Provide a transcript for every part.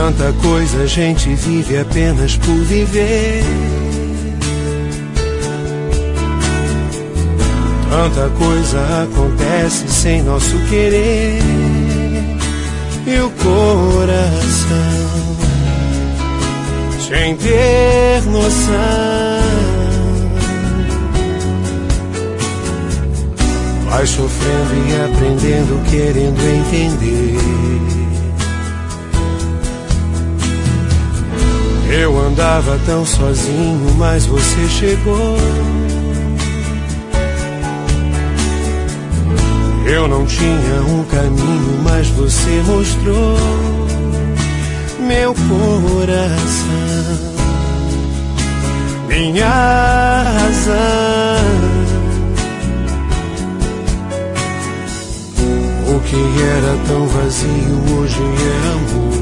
Tanta coisa a gente vive apenas por viver. Tanta coisa acontece sem nosso querer. E o coração, sem ter noção, vai sofrendo e aprendendo, querendo entender. Eu andava tão sozinho, mas você chegou. Eu não tinha um caminho, mas você mostrou. Meu coração, minha razão, o que era tão vazio hoje é amor.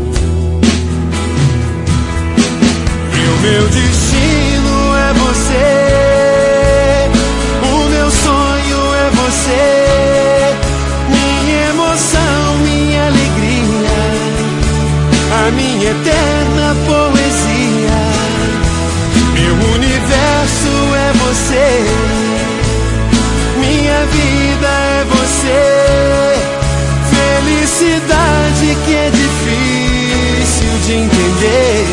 E o meu destino é você, o meu sonho é você. A minha eterna poesia, meu universo é você, minha vida é você. Felicidade que é difícil de entender.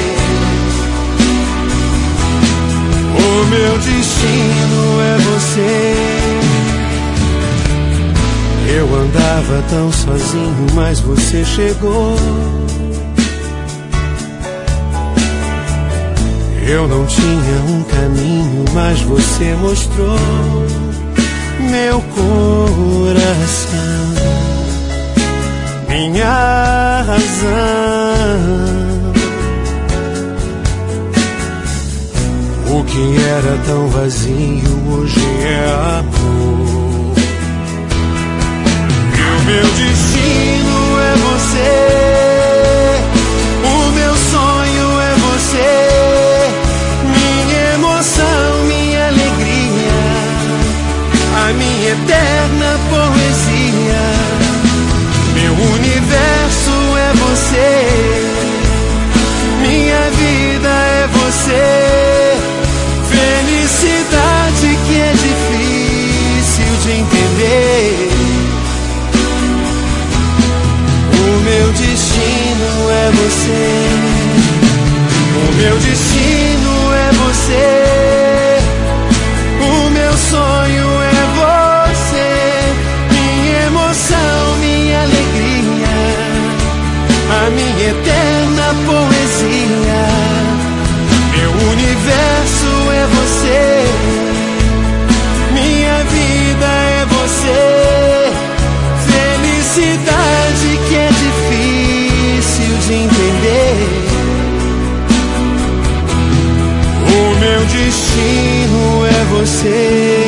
O meu destino é você. Eu andava tão sozinho, mas você chegou. Eu não tinha um caminho, mas você mostrou. Meu coração, minha razão, o que era tão vazio hoje é amor. E o meu destino é você, o meu sonho é você. A minha eterna poesia, meu universo é você, minha vida é você. Felicidade que é difícil de entender. O meu destino é você, o meu destino é você. O meu sonho é você, minha emoção, minha alegria, a minha eterna poesia. Meu universo é você, minha vida é você. Felicidade que é difícil de entender. O meu destino é você.